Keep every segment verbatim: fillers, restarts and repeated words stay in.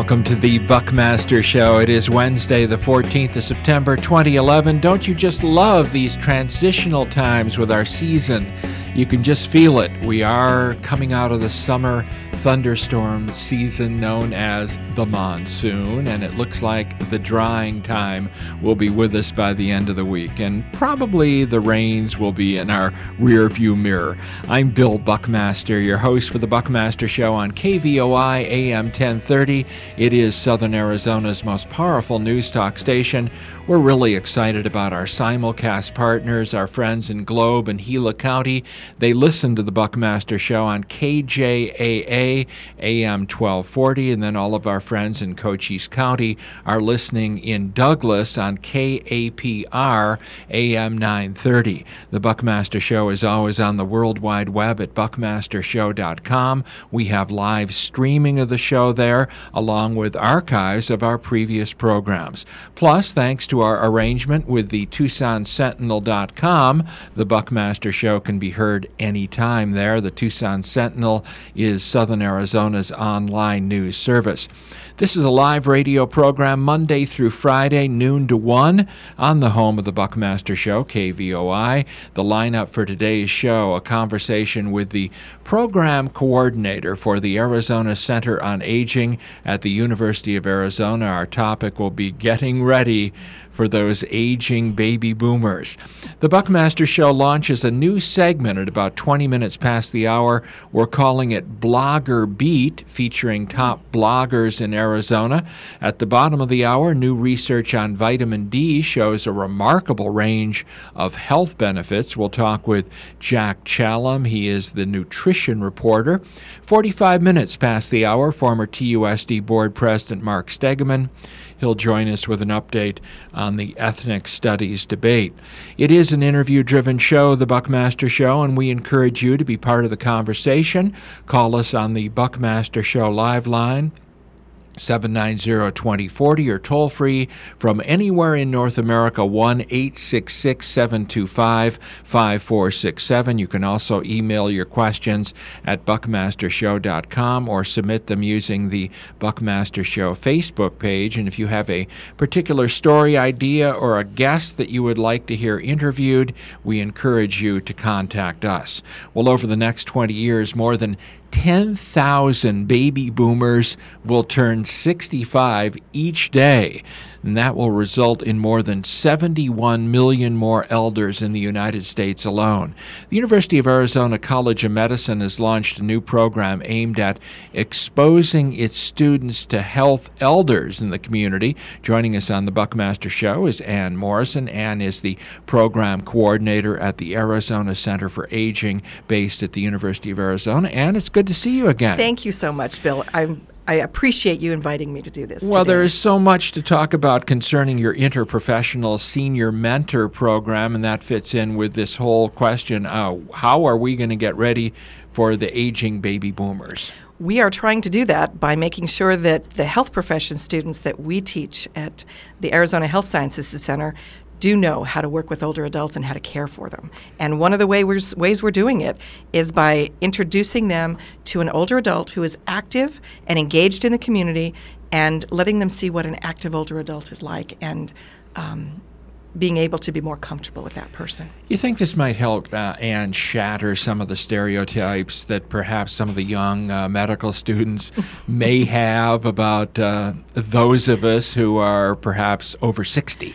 Welcome to the Buckmaster Show. It is Wednesday, the fourteenth of September, twenty eleven. Don't you just love these transitional times with our season? You can just feel it. We are coming out of the summer thunderstorm season known as the monsoon, and it looks like the drying time will be with us by the end of the week, and probably the rains will be in our rear view mirror. I'm Bill Buckmaster, your host for the Buckmaster Show on K V O I A M ten thirty. It is Southern Arizona's most powerful news talk station. We're really excited about our simulcast partners, our friends in Globe and Gila County. They listen to the Buckmaster Show on K J A A A M twelve forty, and then all of our friends in Cochise County are listening in Douglas on K A P R A M nine thirty. The Buckmaster Show is always on the World Wide Web at buckmaster show dot com. We have live streaming of the show there, along with archives of our previous programs. Plus, thanks to our arrangement with the Tucson Sentinel dot com, the Buckmaster Show can be heard anytime there. The Tucson Sentinel is Southern Arizona's online news service. This is a live radio program Monday through Friday, noon to one, on the home of the Buckmaster Show, K V O I. The lineup for today's show, a conversation with the program coordinator for the Arizona Center on Aging at the University of Arizona. Our topic will be getting ready for those aging baby boomers. The Buckmaster Show launches a new segment at about twenty minutes past the hour. We're calling it Blogger Beat, featuring top bloggers in Arizona. At the bottom of the hour, new research on vitamin D shows a remarkable range of health benefits. We'll talk with Jack Challam. He is the nutrition reporter. forty-five minutes past the hour, former T U S D board president Mark Stegeman. He'll join us with an update on the ethnic studies debate. It is an interview-driven show, the Buckmaster Show, and we encourage you to be part of the conversation. Call us on the Buckmaster Show live line, seven nine zero, two zero four zero, or toll free from anywhere in North America, one eight six six, seven two five, five four six seven. You can also email your questions at buckmaster show dot com or submit them using the Buckmaster Show Facebook page. And if you have a particular story idea or a guest that you would like to hear interviewed, we encourage you to contact us. Well, over the next twenty years, more than ten thousand baby boomers will turn sixty-five each day, and that will result in more than seventy-one million more elders in the United States alone. The University of Arizona College of Medicine has launched a new program aimed at exposing its students to health elders in the community. Joining us on the Buckmaster Show is Ann Morrison. Ann is the program coordinator at the Arizona Center for Aging, based at the University of Arizona. Ann, it's good to see you again. Thank you so much, Bill. I'm I appreciate you inviting me to do this. Well, today. there is so much to talk about concerning your interprofessional senior mentor program, and that fits in with this whole question, uh, how are we going to get ready for the aging baby boomers? We are trying to do that by making sure that the health profession students that we teach at the Arizona Health Sciences Center do know how to work with older adults and how to care for them. And one of the way we're, ways we're doing it is by introducing them to an older adult who is active and engaged in the community, and letting them see what an active older adult is like, and um, being able to be more comfortable with that person. You think this might help uh, and shatter some of the stereotypes that perhaps some of the young uh, medical students may have about uh, those of us who are perhaps over sixty?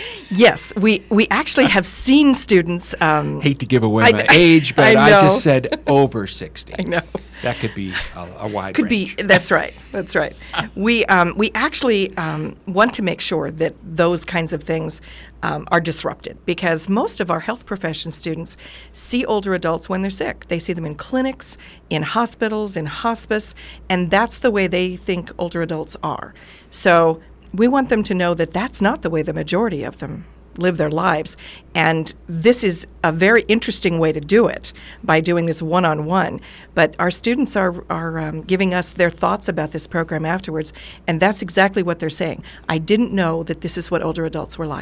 Yes, we, we actually have seen students... Um, Hate to give away I, my age, but I, I just said over sixty. I know. That could be a, a wide Could range. be. That's right. That's right. We um, we actually um, want to make sure that those kinds of things um, are disrupted, because most of our health profession students see older adults when they're sick. They see them in clinics, in hospitals, in hospice, and that's the way they think older adults are. So we want them to know that that's not the way the majority of them live their lives. And this is a very interesting way to do it, by doing this one-on-one. But our students are, are um, giving us their thoughts about this program afterwards, and that's exactly what they're saying. I didn't know that this is what older adults were like.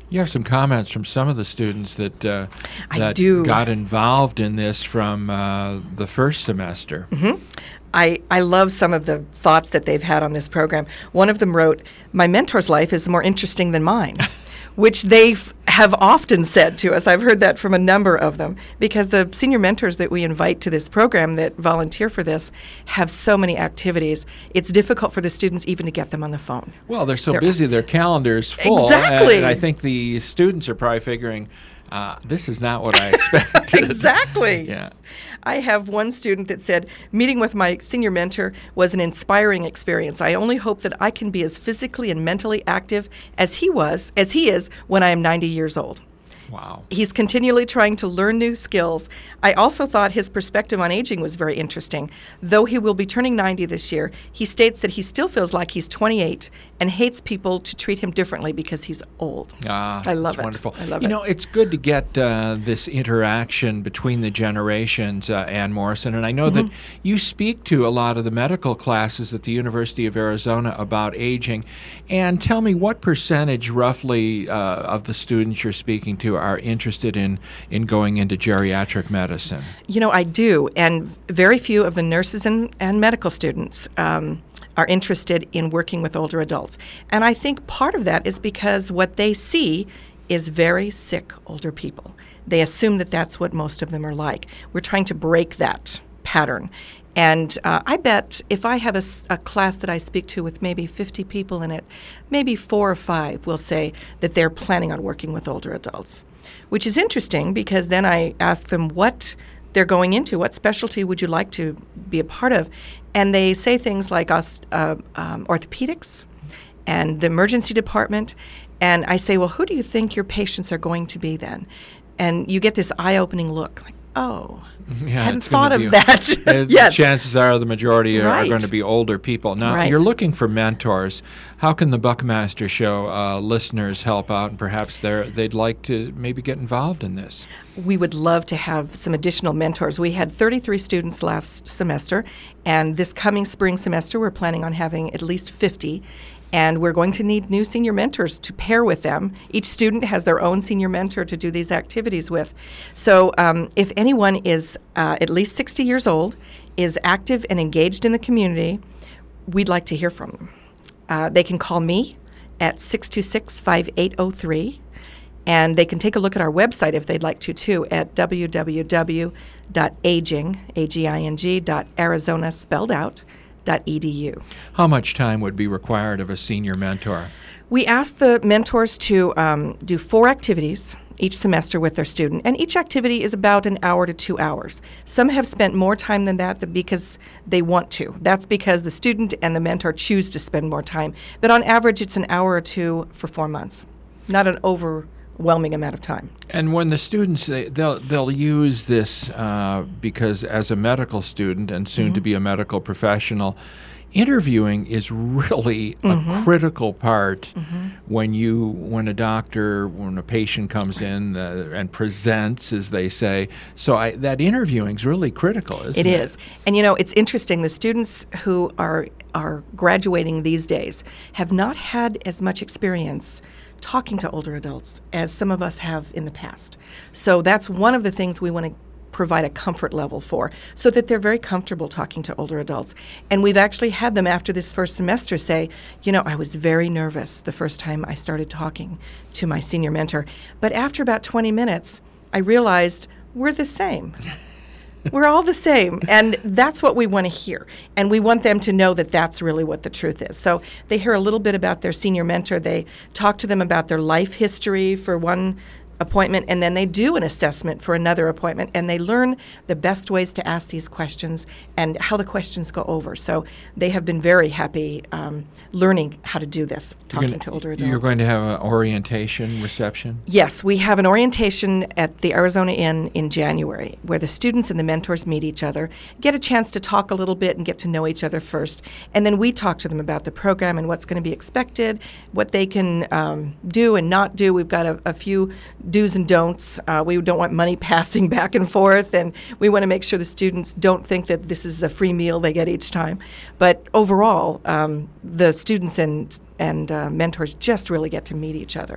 You have some comments from some of the students that uh, I that do. got involved in this from uh, the first semester. Mm-hmm. I, I love some of the thoughts that they've had on this program. One of them wrote, "My mentor's life is more interesting than mine," which they f- have often said to us. I've heard that from a number of them, because the senior mentors that we invite to this program that volunteer for this have so many activities. It's difficult for the students even to get them on the phone. Well, they're so They're- busy, their calendar's full. Exactly. And I think the students are probably figuring, uh, this is not what I expected. Exactly. Yeah. I have one student that said, "Meeting with my senior mentor was an inspiring experience. I only hope that I can be as physically and mentally active as he was, as he is when I am ninety years old." Wow. He's continually trying to learn new skills. I also thought his perspective on aging was very interesting. Though he will be turning ninety this year, he states that he still feels like he's twenty-eight and hates people to treat him differently because he's old. Ah, I love that's it. wonderful. I love you it. know, it's good to get uh, this interaction between the generations, uh, Ann Morrison, and I know Mm-hmm. that you speak to a lot of the medical classes at the University of Arizona about aging. And tell me, what percentage, roughly, uh, of the students you're speaking to are interested in, in going into geriatric medicine? You know, I do, and very few of the nurses and, and medical students um, are interested in working with older adults. And I think part of that is because what they see is very sick older people. They assume that that's what most of them are like. We're trying to break that pattern. And uh, I bet if I have a, s- a class that I speak to with maybe fifty people in it, maybe four or five will say that they're planning on working with older adults, which is interesting because then I ask them what they're going into, what specialty would you like to be a part of? And they say things like os- uh, um, orthopedics and the emergency department. And I say, well, who do you think your patients are going to be then? And you get this eye-opening look, like, oh, Yeah, hadn't it's gonna thought of be- that. uh, Yes. Chances are the majority are, are Right. going to be older people. Now, Right. you're looking for mentors. How can the Buckmaster Show uh, listeners help out, and perhaps they're, they'd like to maybe get involved in this? We would love to have some additional mentors. We had thirty-three students last semester, and this coming spring semester, we're planning on having at least fifty. And we're going to need new senior mentors to pair with them. Each student has their own senior mentor to do these activities with. So um, if anyone is uh, at least sixty years old, is active and engaged in the community, we'd like to hear from them. Uh, they can call me at six two six, five eight zero three, and they can take a look at our website if they'd like to, too, at w w w dot aging, A G I N G, dot Arizona, spelled out, dot E D U. How much time would be required of a senior mentor? We ask the mentors to um, do four activities each semester with their student, and each activity is about an hour to two hours. Some have spent more time than that th- because they want to. That's because the student and the mentor choose to spend more time. But on average, it's an hour or two for four months, not an overwhelming amount of time. And when the students, they, they'll they'll use this uh, because as a medical student and soon to be a medical professional, interviewing is really a critical part when you when a doctor when a patient comes in uh, and presents, as they say. So I, that interviewing is really critical, isn't it? It is. And you know, it's interesting. The students who are are graduating these days have not had as much experience talking to older adults as some of us have in the past. So that's one of the things we want to provide a comfort level for, so that they're very comfortable talking to older adults. And we've actually had them after this first semester say, you know, I was very nervous the first time I started talking to my senior mentor. But after about twenty minutes, I realized we're the same. We're all the same, and that's what we want to hear. And we want them to know that that's really what the truth is. So they hear a little bit about their senior mentor. They talk to them about their life history for one appointment, and then they do an assessment for another appointment, and they learn the best ways to ask these questions and how the questions go over. So they have been very happy um, learning how to do this, talking gonna- to older adults. You're going to have an orientation reception? Yes, we have an orientation at the Arizona Inn in January where the students and the mentors meet each other, get a chance to talk a little bit and get to know each other first, and then we talk to them about the program and what's going to be expected, what they can um, do and not do. We've got a, a few do's and don'ts. Uh, we don't want money passing back and forth, and we want to make sure the students don't think that this is a free meal they get each time. But overall, um, the students and and uh, mentors just really get to meet each other.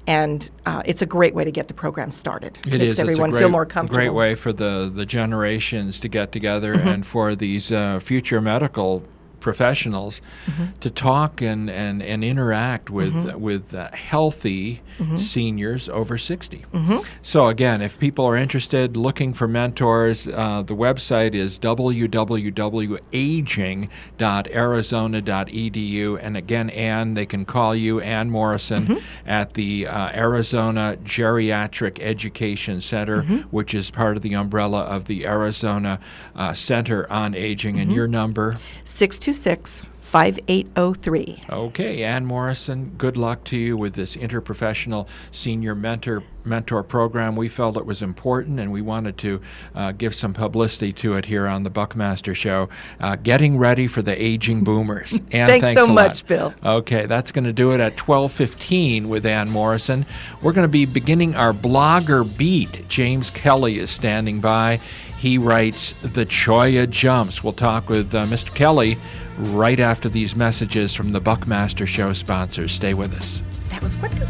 and uh, it's a great way to get the program started. It Makes is. everyone it's a great, feel more comfortable. great way for the, the generations to get together mm-hmm. and for these uh, future medical professionals mm-hmm. to talk and, and, and interact with mm-hmm. with uh, healthy mm-hmm. seniors over sixty. Mm-hmm. So again, if people are interested, looking for mentors, uh, the website is w w w dot aging dot arizona dot e d u. And again, Ann, they can call you, Ann Morrison, mm-hmm. at the uh, Arizona Geriatric Education Center, mm-hmm. which is part of the umbrella of the Arizona uh, Center on Aging. Mm-hmm. And your number? six two six, five eight zero three. Okay, Ann Morrison, good luck to you with this interprofessional senior mentor mentor program. We felt it was important, and we wanted to uh, give some publicity to it here on the Buckmaster Show. Uh, getting ready for the aging boomers. Ann, thanks, thanks so a much, lot. Bill. Okay, that's going to do it at twelve fifteen with Ann Morrison. We're going to be beginning our blogger beat. James Kelly is standing by. He writes The Cholla Jumps. We'll talk with uh, Mister Kelly right after these messages from the Buckmaster Show sponsors. Stay with us. That was wonderful.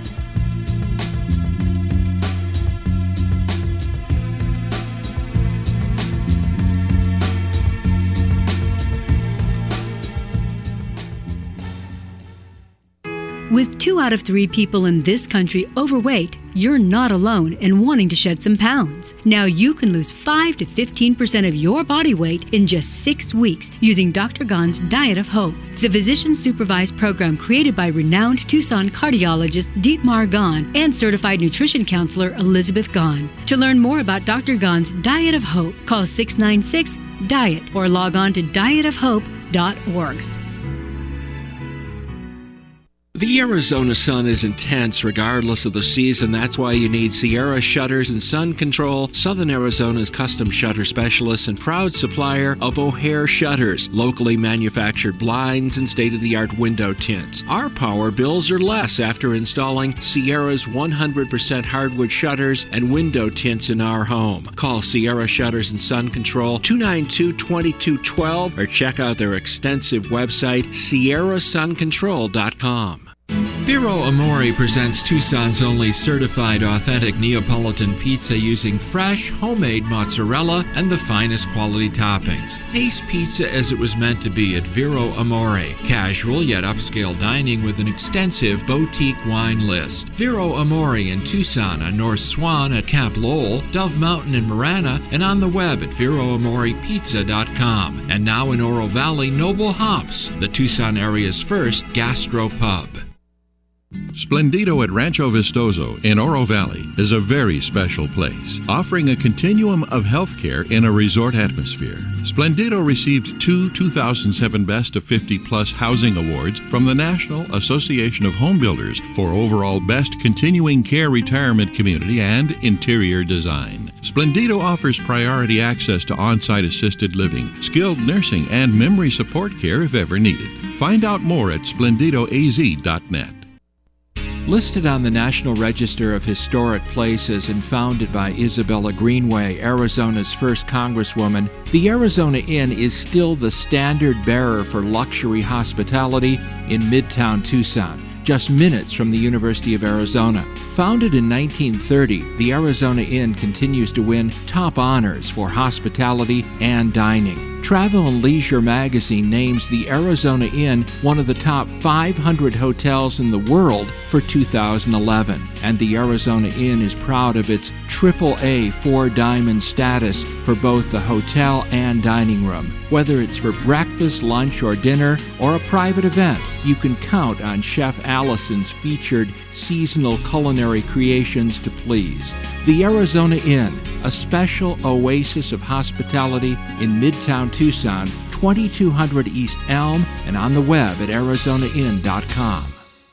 With two out of three people in this country overweight, you're not alone in wanting to shed some pounds. Now you can lose five to fifteen percent of your body weight in just six weeks using Doctor Gahn's Diet of Hope, the physician-supervised program created by renowned Tucson cardiologist Dietmar Gahn and certified nutrition counselor Elizabeth Gahn. To learn more about Doctor Gahn's Diet of Hope, call six nine six, DIET or log on to diet of hope dot org. The Arizona sun is intense regardless of the season. That's why you need Sierra Shutters and Sun Control, Southern Arizona's custom shutter specialist and proud supplier of O'Hare Shutters, locally manufactured blinds and state-of-the-art window tints. Our power bills are less after installing Sierra's one hundred percent hardwood shutters and window tints in our home. Call Sierra Shutters and Sun Control two nine two, two two one two or check out their extensive website, sierra sun control dot com. Vero Amore presents Tucson's only certified authentic Neapolitan pizza using fresh, homemade mozzarella and the finest quality toppings. Taste pizza as it was meant to be at Vero Amore. Casual yet upscale dining with an extensive boutique wine list. Vero Amore in Tucson on North Swan at Camp Lowell, Dove Mountain in Marana, and on the web at vero amore pizza dot com. And now in Oro Valley, Noble Hops, the Tucson area's first gastro pub. Splendido at Rancho Vistoso in Oro Valley is a very special place, offering a continuum of healthcare in a resort atmosphere. Splendido received two two thousand seven Best of fifty Plus Housing Awards from the National Association of Home Builders for overall Best Continuing Care Retirement Community and Interior Design. Splendido offers priority access to on-site assisted living, skilled nursing, and memory support care if ever needed. Find out more at splendido a z dot net. Listed on the National Register of Historic Places and founded by Isabella Greenway, Arizona's first Congresswoman, the Arizona Inn is still the standard bearer for luxury hospitality in Midtown Tucson, just minutes from the University of Arizona. Founded in nineteen thirty, the Arizona Inn continues to win top honors for hospitality and dining. Travel and Leisure magazine names the Arizona Inn one of the top five hundred hotels in the world for two thousand eleven. And the Arizona Inn is proud of its triple A four diamond status for both the hotel and dining room. Whether it's for breakfast, lunch, or dinner, or a private event, you can count on Chef Allison's featured seasonal culinary creations to please. The Arizona Inn, a special oasis of hospitality in Midtown Tucson, twenty-two hundred East Elm, and on the web at arizona inn dot com.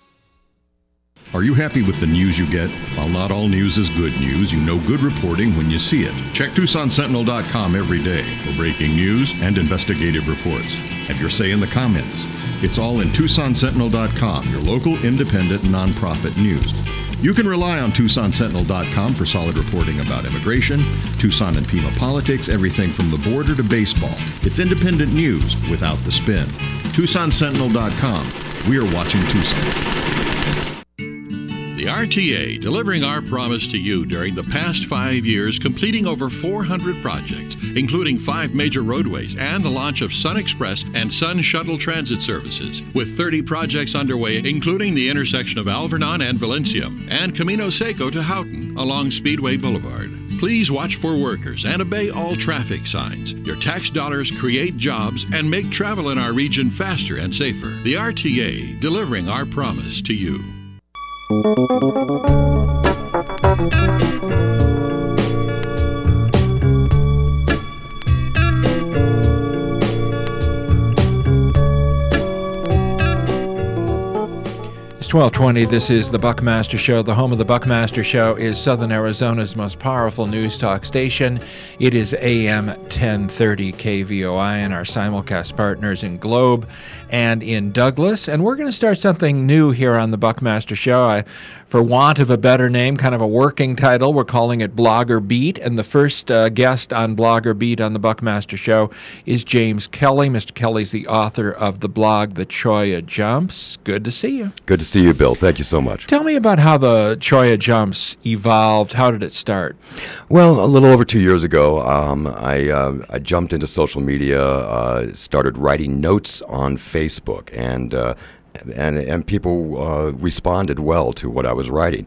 Are you happy with the news you get? While not all news is good news, you know good reporting when you see it. Check Tucson Sentinel dot com every day for breaking news and investigative reports. Have your say in the comments. It's all in Tucson Sentinel dot com, your local independent nonprofit news. You can rely on Tucson Sentinel dot com for solid reporting about immigration, Tucson and Pima politics, everything from the border to baseball. It's independent news without the spin. Tucson Sentinel dot com. We are watching Tucson. The R T A, delivering our promise to you during the past five years, completing over four hundred projects, including five major roadways and the launch of Sun Express and Sun Shuttle transit services, with thirty projects underway, including the intersection of Alvernon and Valencia, and Camino Seco to Houghton along Speedway Boulevard. Please watch for workers and obey all traffic signs. Your tax dollars create jobs and make travel in our region faster and safer. The R T A, delivering our promise to you. twelve twenty, this is the Buckmaster Show. The home of the Buckmaster Show is Southern Arizona's most powerful news talk station. It is A M ten thirty K V O I and our simulcast partners in Globe and in Douglas. And we're going to start something new here on the Buckmaster Show. I, for want of a better name, kind of a working title, we're calling it Blogger Beat. And the first uh, guest on Blogger Beat on the Buckmaster Show is James Kelly. Mister Kelly's the author of the blog The Cholla Jumps. Good to see you. Good to see you, Bill. Thank you so much. Tell me about how the Cholla Jumps evolved. How did it start? Well, a little over two years ago, um, I, uh, I jumped into social media, uh, started writing notes on Facebook, and uh, and and people uh, responded well to what I was writing.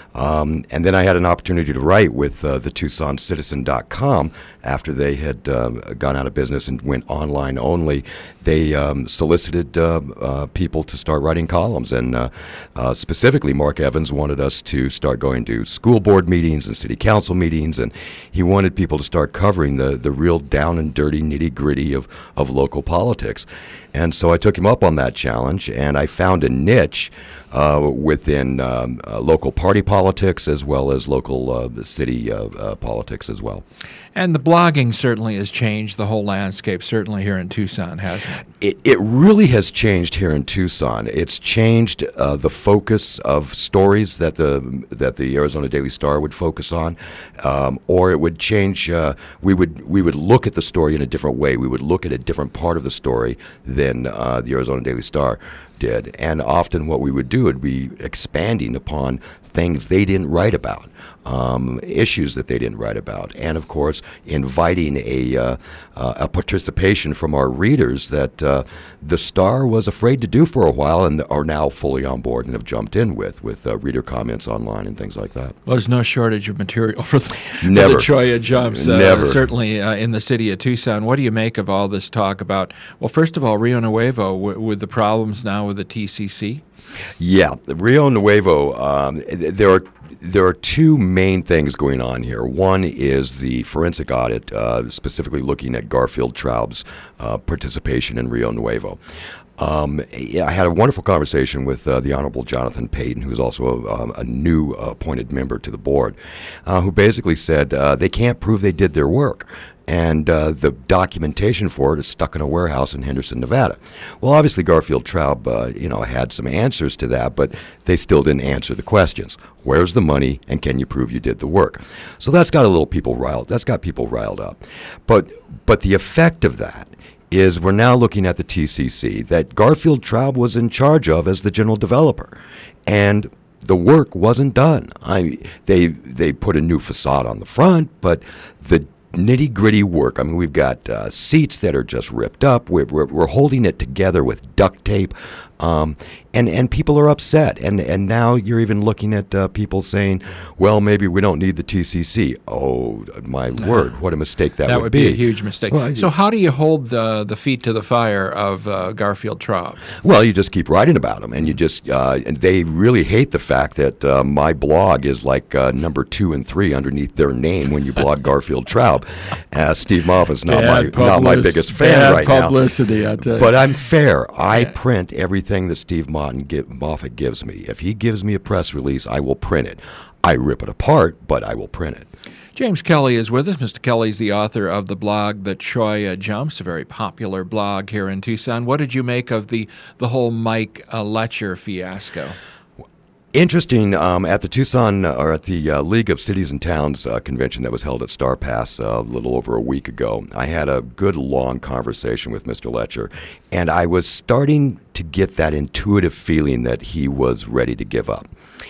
Um, and then I had an opportunity to write with uh, the Tucson Citizen dot com after they had uh, gone out of business and went online only. They um, solicited uh, uh, people to start writing columns, and uh, uh, specifically Mark Evans wanted us to start going to school board meetings and city council meetings, and he wanted people to start covering the, the real down and dirty nitty-gritty of, of local politics. And so I took him up on that challenge, and I found a niche Uh, within um, uh, local party politics as well as local uh, city uh, uh, politics as well. And the blogging certainly has changed the whole landscape, certainly here in Tucson, hasn't it? It, it really has changed here in Tucson. It's changed uh, the focus of stories that the that the Arizona Daily Star would focus on, um, or it would change. Uh, we would we would look at the story in a different way. We would look at a different part of the story than uh, the Arizona Daily Star did. And often what we would do would be expanding upon things they didn't write about, um, issues that they didn't write about, and of course inviting a uh, uh, a participation from our readers that uh, the Star was afraid to do for a while and are now fully on board and have jumped in with with uh, reader comments online and things like that. Well, there's no shortage of material for the, Never. for the Cholla Jumps, uh, Never. certainly uh, in the city of Tucson. What do you make of all this talk about, well, first of all, Rio Nuevo, w- with the problems now with the T C C? Yeah, the Rio Nuevo, um, there are there are two main things going on here. One is the forensic audit, uh, specifically looking at Garfield Traub's uh, participation in Rio Nuevo. Um, yeah, I had a wonderful conversation with uh, the Honorable Jonathan Payton, who's also a, um, a new uh, appointed member to the board, uh, who basically said uh, they can't prove they did their work. And uh, the documentation for it is stuck in a warehouse in Henderson, Nevada. Well, obviously Garfield Traub, uh, you know, had some answers to that, but they still didn't answer the questions. Where's the money, and can you prove you did the work? So that's got a little people riled. That's got people riled up. But but the effect of that is we're now looking at the T C C that Garfield Traub was in charge of as the general developer, and the work wasn't done. I they they put a new facade on the front, but the nitty-gritty work. I mean, we've got uh, seats that are just ripped up. We're, we're, we're holding it together with duct tape, um, and and people are upset. And and now you're even looking at uh, people saying, "Well, maybe we don't need the T C C." Oh, my No. word! What a mistake that, That would would be a huge mistake. Well, so how do you hold the, the feet to the fire of uh, Garfield Traub? Well, you just keep writing about them, and you just uh, and they really hate the fact that uh, my blog is like uh, number two and three underneath their name when you blog Garfield Traub. Uh, Steve Moffat's not my Bad not my publicity- biggest fan bad right publicity, I tell now. you. But I'm fair. I Yeah. print everything that Steve Moffitt, gi- Moffat gives me. If he gives me a press release, I will print it. I rip it apart, but I will print it. James Kelly is with us. Mister Kelly's the author of the blog The Cholla Jumps, a very popular blog here in Tucson. What did you make of the, the whole Mike uh, Letcher fiasco? Interesting, um, at the Tucson, uh, or at the uh, League of Cities and Towns uh, convention that was held at Star Pass uh, a little over a week ago, I had a good long conversation with Mister Letcher, and I was starting to get that intuitive feeling that he was ready to give up.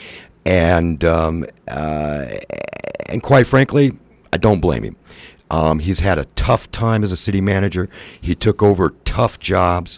and um, uh, and quite frankly, I don't blame him. Um, he's had a tough time as a city manager. He took over tough jobs.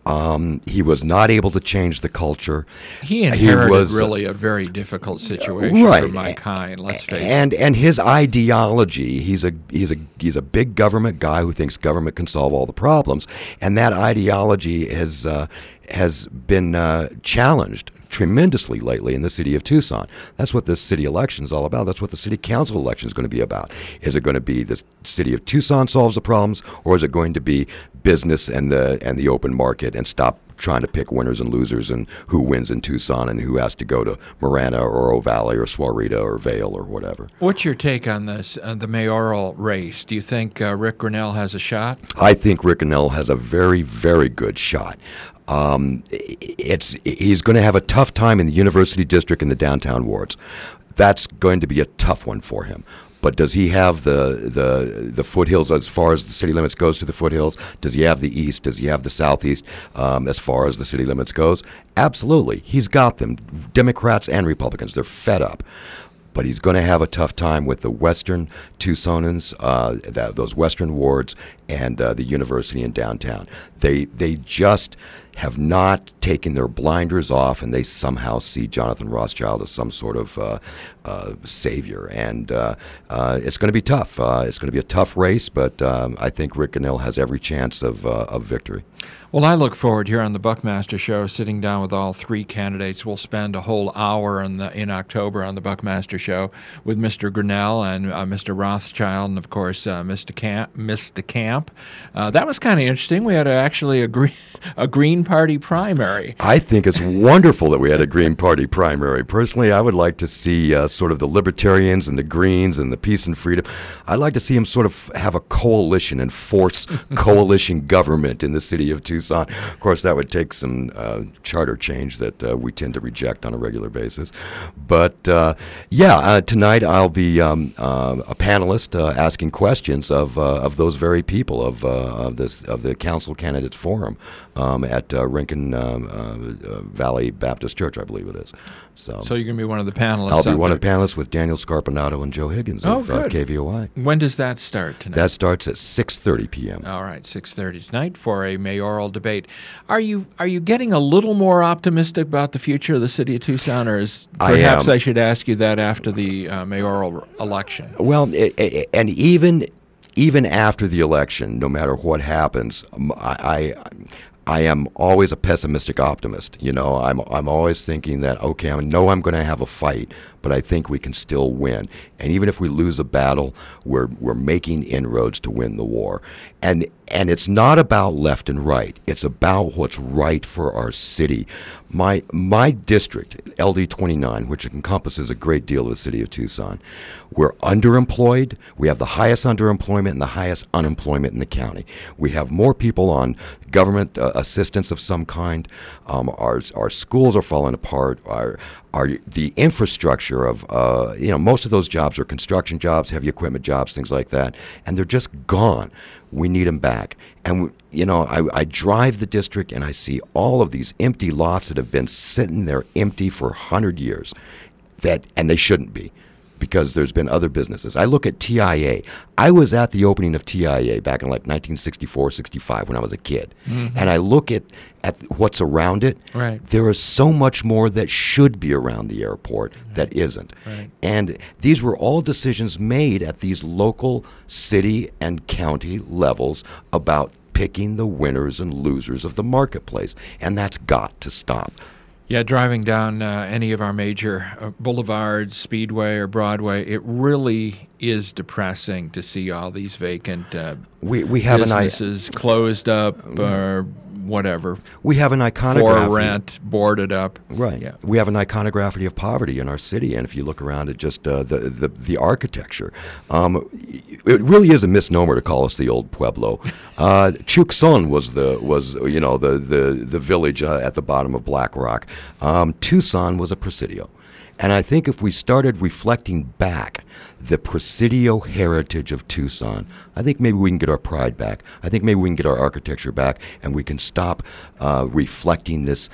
Um, he was not able to change the culture. He inherited he was, really a very difficult situation right. for Mike Hine. Let's face and, it. And his ideology. He's a he's a he's a big government guy who thinks government can solve all the problems, and that ideology has uh, has been uh, challenged tremendously lately in the city of Tucson. That's what this city election is all about. That's what the city council election is going to be about. Is it going to be the city of Tucson solves the problems, or is it going to be business and the and the open market and stop trying to pick winners and losers and who wins in Tucson and who has to go to Marana or Oro Valley or Sahuarita or Vail or whatever? What's your take on this, uh, the mayoral race? Do you think uh, Rick Grinnell has a shot? I think Rick Grinnell has a very, very good shot. Um, it's he's going to have a tough time in the University District and the downtown wards. That's going to be a tough one for him. But does he have the, the the foothills as far as the city limits goes to the foothills? Does he have the east? Does he have the southeast um, as far as the city limits goes? Absolutely. He's got them. Democrats and Republicans, they're fed up. But he's going to have a tough time with the western Tucsonans, uh, that, those western wards, and uh, the university in downtown. They they just have not taken their blinders off, and they somehow see Jonathan Rothschild as some sort of uh, uh, savior. And uh, uh, it's going to be tough. Uh, it's going to be a tough race, but um, I think Rick Grinnell has every chance of uh, of victory. Well, I look forward here on the Buckmaster Show sitting down with all three candidates. We'll spend a whole hour in, the, in October on the Buckmaster Show with Mister Grinnell and uh, Mister Rothschild and, of course, uh, Mister Camp. Mister Camp. Uh, that was kind of interesting. We had a, actually a, green, a Green Party primary. I think it's wonderful that we had a Green Party primary. Personally, I would like to see uh, sort of the Libertarians and the Greens and the Peace and Freedom. I'd like to see them sort of have a coalition and force coalition government in the city of Tucson. Of course, that would take some uh, charter change that uh, we tend to reject on a regular basis. But uh, yeah, uh, tonight I'll be um, uh, a panelist uh, asking questions of uh, of those very people of uh, of this of the Council Candidates Forum um, at uh, Rincon um, uh, Valley Baptist Church, I believe it is. So, so you're going to be one of the panelists. I'll be out one there. of the panelists with Daniel Scarpinato and Joe Higgins oh, of uh, good. K V O I. When does that start tonight? That starts at six thirty p.m. All right, six thirty tonight for a mayoral debate. Are you are you getting a little more optimistic about the future of the city of Tucson, or is perhaps I, I should ask you that after the uh, mayoral election? Well, it, it, and even even after the election, no matter what happens, um, I. I I am always a pessimistic optimist. You know, I'm I'm always thinking that, okay, I know I'm going to have a fight, but I think we can still win. And even if we lose a battle, we're we're making inroads to win the war. And and it's not about left and right. It's about what's right for our city. My my district, L D twenty-nine, which encompasses a great deal of the city of Tucson, we're underemployed. We have the highest underemployment and the highest unemployment in the county. We have more people on government uh, assistance of some kind. Um, our our schools are falling apart. Our our the infrastructure of uh, you know most of those jobs are construction jobs, heavy equipment jobs, things like that, and they're just gone. We need them back. And you know, I, I drive the district and I see all of these empty lots that have been sitting there empty for a hundred years, that and they shouldn't be, because there's been other businesses. I look at T I A. I was at the opening of T I A back in like nineteen sixty-four, sixty-five when I was a kid. Mm-hmm. And I look at, at what's around it. Right. There is so much more that should be around the airport right. that isn't. Right. And these were all decisions made at these local city and county levels about picking the winners and losers of the marketplace. And that's got to stop. Yeah, driving down uh, any of our major uh, boulevards, Speedway or Broadway, it really is depressing to see all these vacant uh, we we have businesses an I- closed up or whatever. We have an iconography. For rent, boarded up. Right. Yeah. We have an iconography of poverty in our city, and if you look around at just uh, the, the the architecture, um, it really is a misnomer to call us the old Pueblo. Uh, Tucson was the was you know the the the village uh, at the bottom of Black Rock. Um, Tucson was a Presidio. And I think if we started reflecting back the Presidio heritage of Tucson, I think maybe we can get our pride back. I think maybe we can get our architecture back, and we can stop uh, reflecting this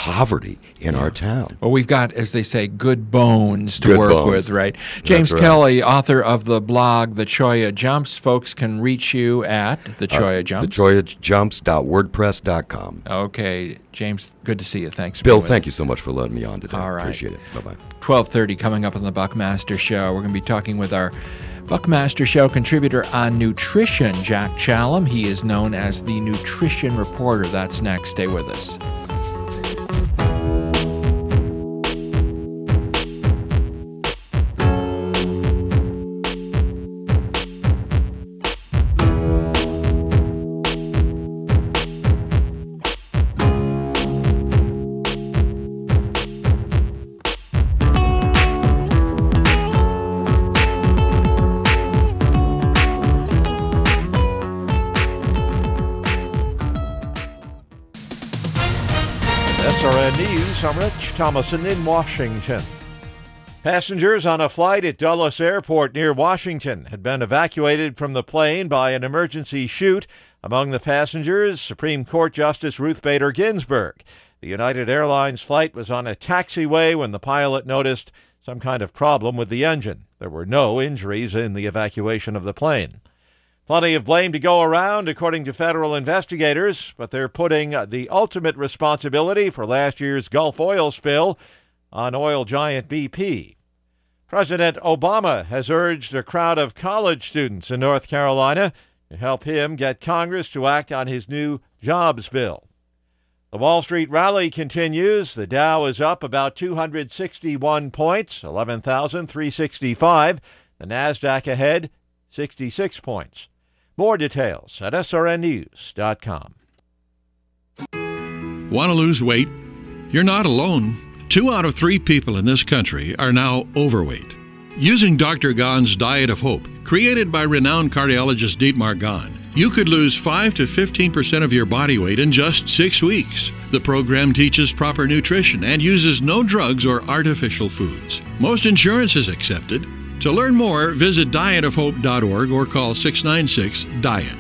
poverty in yeah. our town. Well, we've got, as they say, good bones to Good work bones. with, right? James right. Kelly, author of the blog The Cholla Jumps. Folks can reach you at The Cholla Uh, Jumps. the cholla jumps dot wordpress dot com. Okay, James, good to see you. Thanks for Bill, being with thank us. you so much for letting me on today. All right. Appreciate it. Bye-bye. twelve thirty coming up on the Buckmaster Show. We're going to be talking with our Buckmaster Show contributor on nutrition, Jack Challam. He is known as the Nutrition Reporter. That's next. Stay with us. S R N News, I'm Rich Thomason in Washington. Passengers on a flight at Dulles Airport near Washington had been evacuated from the plane by an emergency chute. Among the passengers, Supreme Court Justice Ruth Bader Ginsburg. The United Airlines flight was on a taxiway when the pilot noticed some kind of problem with the engine. There were no injuries in the evacuation of the plane. Plenty of blame to go around, according to federal investigators, but they're putting the ultimate responsibility for last year's Gulf oil spill on oil giant B P. President Obama has urged a crowd of college students in North Carolina to help him get Congress to act on his new jobs bill. The Wall Street rally continues. The Dow is up about two hundred sixty-one points, eleven thousand three hundred sixty-five. The Nasdaq ahead, sixty-six points. More details at S R N news dot com. Want to lose weight? You're not alone. Two out of three people in this country are now overweight. Using Doctor Gahn's Diet of Hope, created by renowned cardiologist Dietmar Gahn, you could lose five to fifteen percent of your body weight in just six weeks. The program teaches proper nutrition and uses no drugs or artificial foods. Most insurance is accepted. To learn more, visit diet of hope dot org or call six nine six, DIET.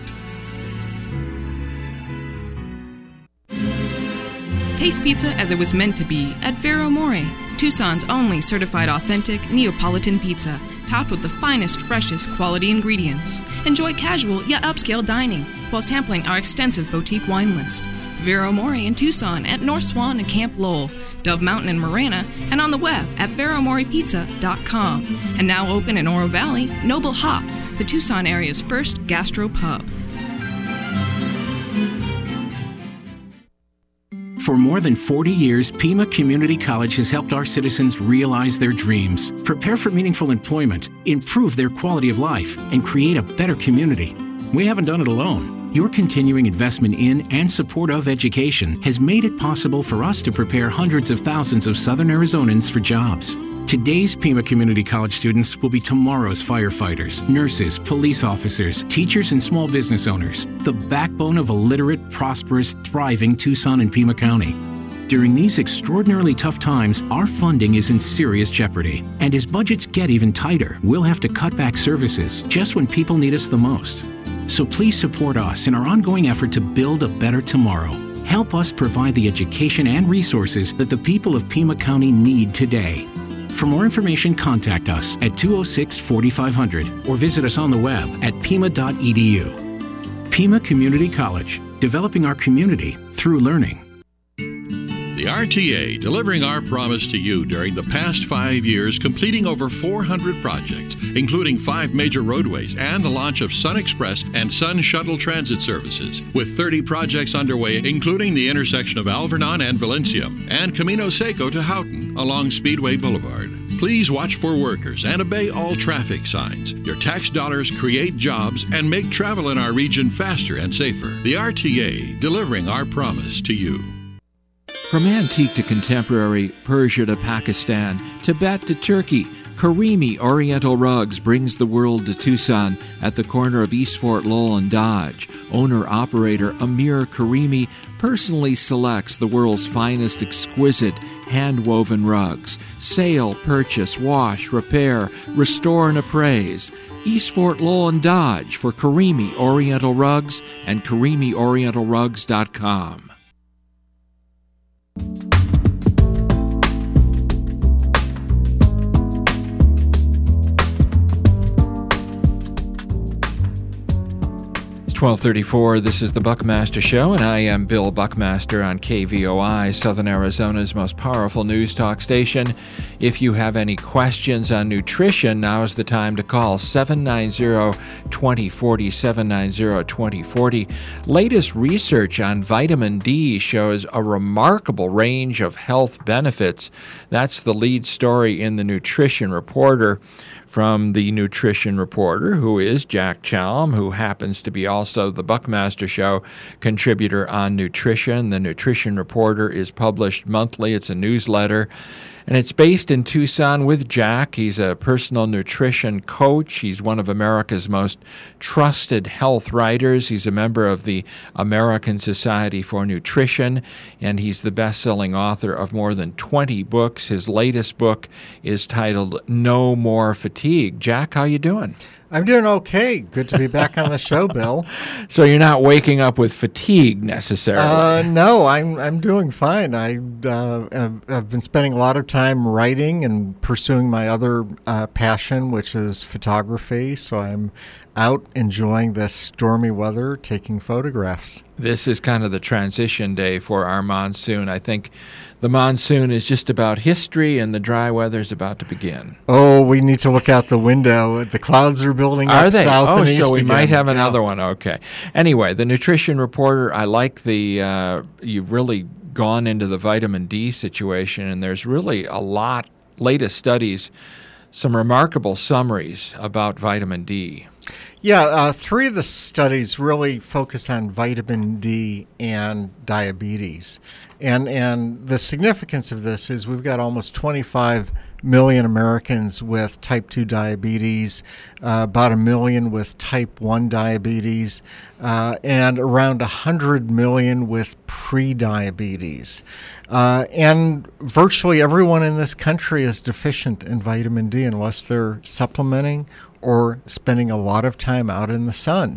Taste pizza as it was meant to be at Vero More, Tucson's only certified authentic Neapolitan pizza, topped with the finest, freshest quality ingredients. Enjoy casual yet upscale dining while sampling our extensive boutique wine list. Vero More in Tucson at North Swan and Camp Lowell, Dove Mountain and Marana, and on the web at vero more pizza dot com. And now open in Oro Valley, Noble Hops, the Tucson area's first gastro pub. For more than forty years, Pima Community College has helped our citizens realize their dreams, prepare for meaningful employment, improve their quality of life, and create a better community. We haven't done it alone. Your continuing investment in and support of education has made it possible for us to prepare hundreds of thousands of Southern Arizonans for jobs. Today's Pima Community College students will be tomorrow's firefighters, nurses, police officers, teachers, and small business owners, the backbone of a literate, prosperous, thriving Tucson and Pima County. During these extraordinarily tough times, our funding is in serious jeopardy. And as budgets get even tighter, we'll have to cut back services just when people need us the most. So please support us in our ongoing effort to build a better tomorrow. Help us provide the education and resources that the people of Pima County need today. For more information, contact us at two oh six, forty-five hundred or visit us on the web at pima dot e d u. Pima Community College, developing our community through learning. The R T A, delivering our promise to you during the past five years, completing over four hundred projects, including five major roadways and the launch of Sun Express and Sun Shuttle transit services, with thirty projects underway, including the intersection of Alvernon and Valencia, and Camino Seco to Houghton along Speedway Boulevard. Please watch for workers and obey all traffic signs. Your tax dollars create jobs and make travel in our region faster and safer. The R T A, delivering our promise to you. From antique to contemporary, Persia to Pakistan, Tibet to Turkey, Karimi Oriental Rugs brings the world to Tucson at the corner of East Fort Lowell and Dodge. Owner-operator Amir Karimi personally selects the world's finest exquisite hand-woven rugs. Sale, purchase, wash, repair, restore, and appraise. East Fort Lowell and Dodge for Karimi Oriental Rugs and karimi oriental rugs dot com. twelve thirty-four, this is the Buckmaster Show, and I am Bill Buckmaster on K V O I, Southern Arizona's most powerful news talk station. If you have any questions on nutrition, now is the time to call seven nine zero, two zero four zero, seven nine zero, two zero four zero. Latest research on vitamin D shows a remarkable range of health benefits. That's the lead story in the Nutrition Reporter. From the Nutrition Reporter, who is Jack Chalm, who happens to be also the Buckmaster Show contributor on nutrition. The Nutrition Reporter is published monthly. It's a newsletter, and it's based in Tucson with Jack. He's a personal nutrition coach. He's one of America's most trusted health writers. He's a member of the American Society for Nutrition, and he's the best-selling author of more than twenty books. His latest book is titled No More Fatigue. Jack, how you doing? I'm doing okay. Good to be back on the show, Bill. So you're not waking up with fatigue necessarily? Uh, no, I'm I'm doing fine. I uh, have, have been spending a lot of time writing and pursuing my other uh, passion, which is photography. So I'm out enjoying this stormy weather, taking photographs. This is kind of the transition day for our monsoon. I think the monsoon is just about history, and the dry weather is about to begin. Oh, we need to look out the window. The clouds are building are up they? south oh, and east so we again. might have another yeah. one. Okay. Anyway, the Nutrition Reporter, I like the, uh, you've really gone into the vitamin D situation, and there's really a lot, latest studies, some remarkable summaries about vitamin D. Yeah, uh, three of the studies really focus on vitamin D and diabetes. And and the significance of this is we've got almost twenty-five million Americans with type two diabetes, uh, about a million with type one diabetes, uh, and around one hundred million with pre-diabetes. Uh, and virtually everyone in this country is deficient in vitamin D unless they're supplementing or spending a lot of time out in the sun.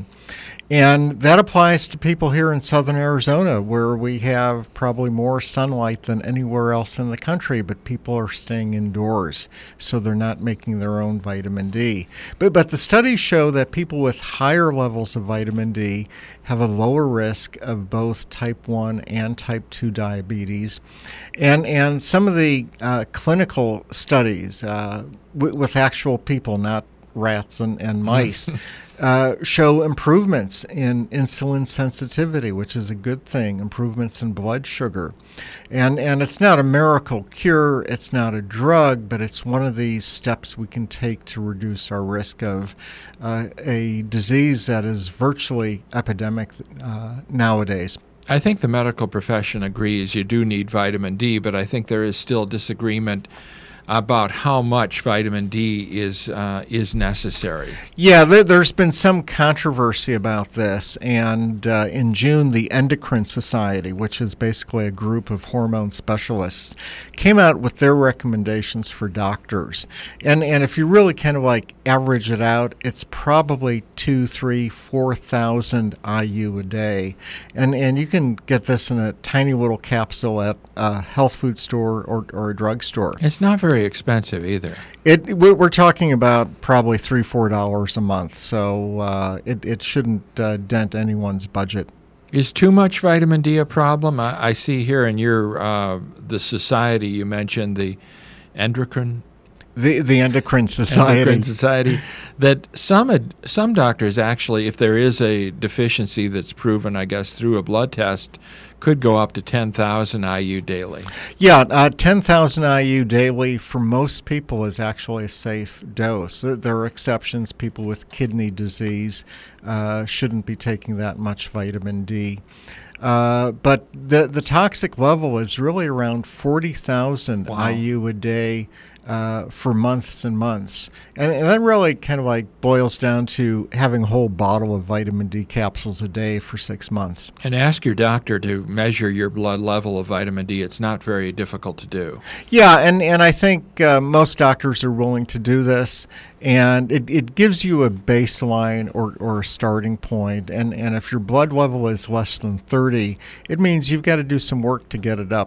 And that applies to people here in southern Arizona, where we have probably more sunlight than anywhere else in the country, but people are staying indoors, so they're not making their own vitamin D. But, but the studies show that people with higher levels of vitamin D have a lower risk of both type one and type two diabetes. And, and some of the uh, clinical studies uh, w- with actual people, not rats and, and mice, uh, show improvements in insulin sensitivity, which is a good thing, improvements in blood sugar. And and it's not a miracle cure, it's not a drug, but it's one of these steps we can take to reduce our risk of uh, a disease that is virtually epidemic uh, nowadays. I think the medical profession agrees you do need vitamin D, but I think there is still disagreement about how much vitamin D is uh, is necessary. Yeah, there, there's been some controversy about this, and uh, in June, the Endocrine Society, which is basically a group of hormone specialists, came out with their recommendations for doctors. And and if you really kind of like average it out, it's probably two, three, four thousand I U a day, and and you can get this in a tiny little capsule at a health food store or or a drugstore. It's not very expensive either. It we're talking about probably three, four dollars a month, so uh, it it shouldn't uh, dent anyone's budget. Is too much vitamin D a problem? I, I see here in your uh, the society you mentioned, the endocrine. The the Endocrine Society. Endocrine Society, that some ad, some doctors actually, if there is a deficiency that's proven, I guess, through a blood test, could go up to ten thousand I U daily. Yeah, uh, ten thousand I U daily for most people is actually a safe dose. There are exceptions. People with kidney disease uh, shouldn't be taking that much vitamin D. Uh, but the the toxic level is really around forty thousand wow. I U a day. Uh, for months and months. And, and that really kind of like boils down to having a whole bottle of vitamin D capsules a day for six months. And ask your doctor to measure your blood level of vitamin D. It's not very difficult to do. Yeah, and, and I think uh, most doctors are willing to do this. And it, it gives you a baseline or, or a starting point. And, and if your blood level is less than thirty, it means you've got to do some work to get it up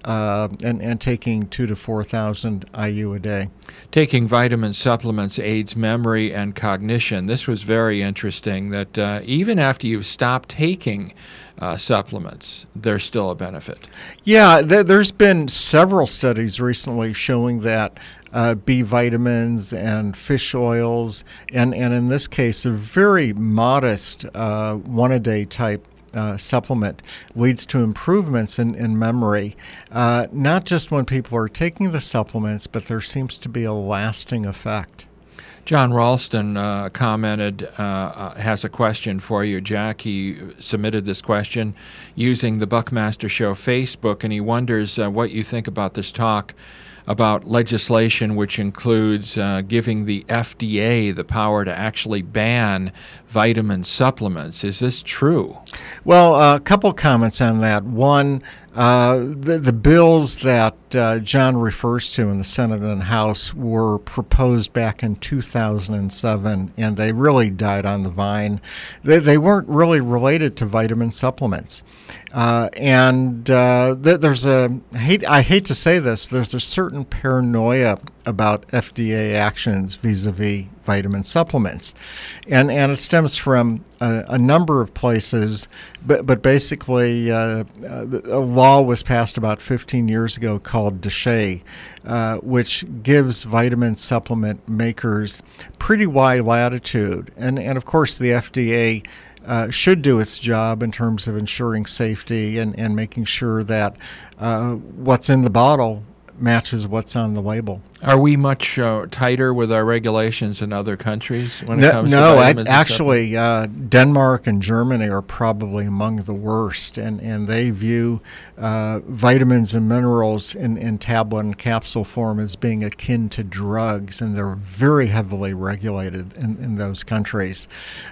uh, and, and taking two to four thousand I U a day. Taking vitamin supplements aids memory and cognition. This was very interesting that uh, even after you've stopped taking uh, supplements, there's still a benefit. Yeah, th- there's been several studies recently showing that uh, B vitamins and fish oils, and, and in this case, a very modest uh, one-a-day type Uh, supplement leads to improvements in, in memory, uh, not just when people are taking the supplements, but there seems to be a lasting effect. John Ralston uh, commented, uh, uh, has a question for you, Jack. He submitted this question using the Buckmaster Show Facebook, and he wonders uh, what you think about this talk about legislation which includes uh, giving the F D A the power to actually ban vitamin supplements. Is this true? Well, a couple comments on that. One, uh, the, the bills that uh, John refers to in the Senate and House were proposed back in two thousand seven, and they really died on the vine. They, they weren't really related to vitamin supplements. Uh, and uh, th- there's a, hate, I hate to say this, there's a certain paranoia about F D A actions vis-a-vis vitamin supplements. And and it stems from a, a number of places, but, but basically uh, a law was passed about fifteen years ago called DSHEA, uh, which gives vitamin supplement makers pretty wide latitude. And, and of course the F D A Uh, should do its job in terms of ensuring safety and, and making sure that uh, what's in the bottle matches what's on the label. Are we much uh, tighter with our regulations in other countries when it no, comes no, to vitamins? No, actually, uh, Denmark and Germany are probably among the worst, and, and they view uh, vitamins and minerals in, in tablet and capsule form as being akin to drugs, and they're very heavily regulated in, in those countries.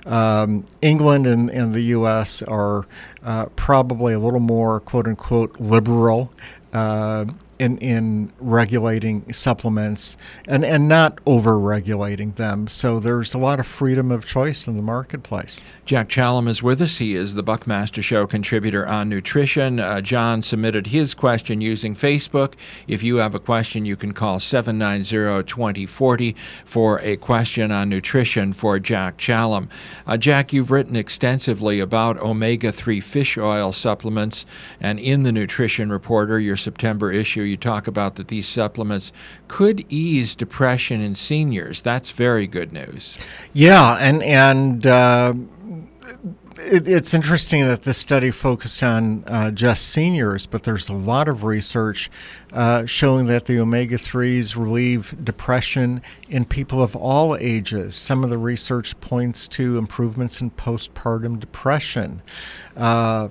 Um, England and, and the U S are uh, probably a little more, quote-unquote, liberal Uh, in in regulating supplements and, and not over-regulating them. So there's a lot of freedom of choice in the marketplace. Jack Challam is with us. He is the Buckmaster Show contributor on nutrition. Uh, John submitted his question using Facebook. If you have a question, you can call seven nine zero, two zero four zero for a question on nutrition for Jack Challam. Uh, Jack, you've written extensively about omega three fish oil supplements, and in the Nutrition Reporter, your September issue, you talk about that these supplements could ease depression in seniors. That's very good news. Yeah, and and uh, it, it's interesting that this study focused on uh, just seniors, but there's a lot of research uh, showing that the omega threes relieve depression in people of all ages. Some of the research points to improvements in postpartum depression. Uh,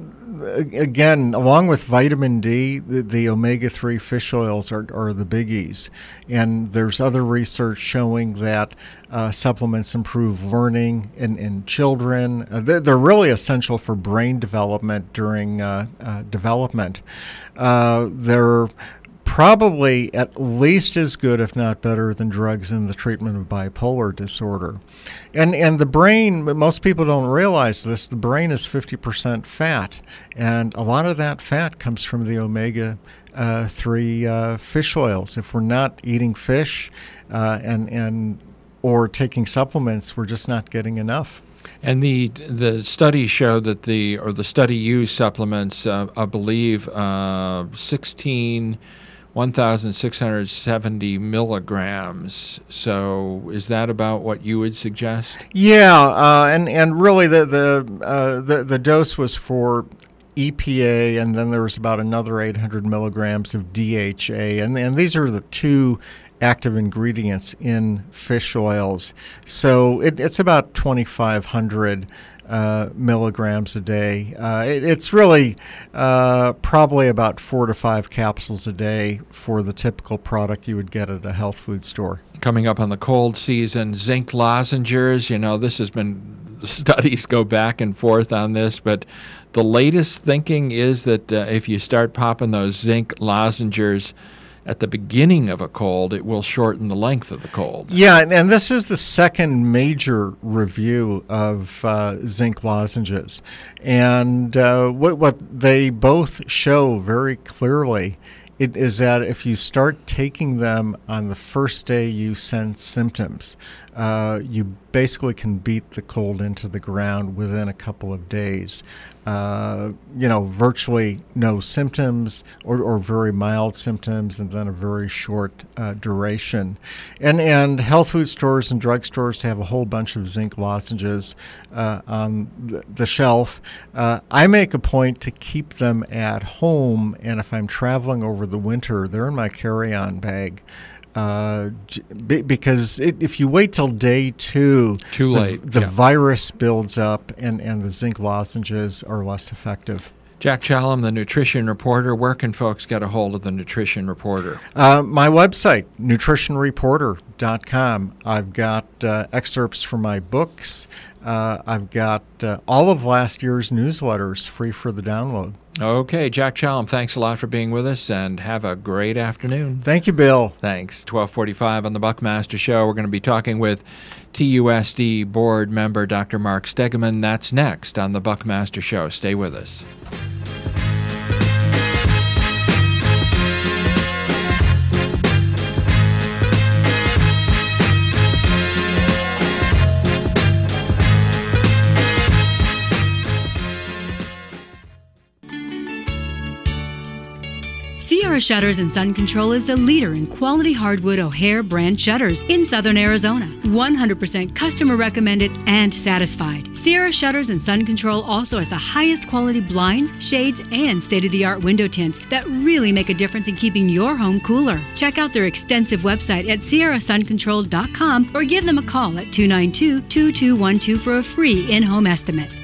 again, along with vitamin D, the, the omega three fish oils are, are the biggies. And there's other research showing that uh, supplements improve learning in, in children. Uh, they're, they're really essential for brain development during uh, uh, development. Uh, they're probably at least as good, if not better, than drugs in the treatment of bipolar disorder. And and the brain, most people don't realize this, the brain is fifty percent fat. And a lot of that fat comes from the omega three uh, fish oils. If we're not eating fish uh, and and or taking supplements, we're just not getting enough. And the the study showed that the, or the study used supplements, uh, I believe, uh, sixteen, one thousand six hundred seventy milligrams. So is that about what you would suggest? Yeah, uh, and and really the the, uh, the the dose was for E P A, and then there was about another eight hundred milligrams of D H A, and and these are the two active ingredients in fish oils. So it, it's about twenty-five hundred uh, milligrams a day. Uh, it, it's really uh, probably about four to five capsules a day for the typical product you would get at a health food store. Coming up on the cold season, zinc lozenges. You know, this has been, studies go back and forth on this, but the latest thinking is that uh, if you start popping those zinc lozenges, at the beginning of a cold, it will shorten the length of the cold. Yeah, and, and this is the second major review of uh, zinc lozenges. And uh, what, what they both show very clearly it is that if you start taking them on the first day you sense symptoms, uh, you basically can beat the cold into the ground within a couple of days. Uh, you know, virtually no symptoms or, or very mild symptoms, and then a very short uh, duration. And and health food stores and drugstores have a whole bunch of zinc lozenges uh, on the, the shelf. Uh, I make a point to keep them at home, and if I'm traveling over the winter, they're in my carry-on bag. Uh, because it, if you wait till day two, too late. the, the yeah. virus builds up, and, and the zinc lozenges are less effective. Jack Challam, the Nutrition Reporter. Where can folks get a hold of the Nutrition Reporter? Uh, my website, nutrition reporter dot com. I've got uh, excerpts from my books. Uh, I've got uh, all of last year's newsletters free for the download. Okay, Jack Challam, thanks a lot for being with us, and have a great afternoon. Thank you, Bill. Thanks. twelve forty-five on the Buckmaster Show. We're going to be talking with T U S D board member Doctor Mark Stegeman. That's next on the Buckmaster Show. Stay with us. Sierra Shutters and Sun Control is the leader in quality hardwood O'Hare brand shutters in southern Arizona. one hundred percent customer recommended and satisfied. Sierra Shutters and Sun Control also has the highest quality blinds, shades, and state-of-the-art window tints that really make a difference in keeping your home cooler. Check out their extensive website at sierra sun control dot com or give them a call at two nine two, two two one two for a free in-home estimate.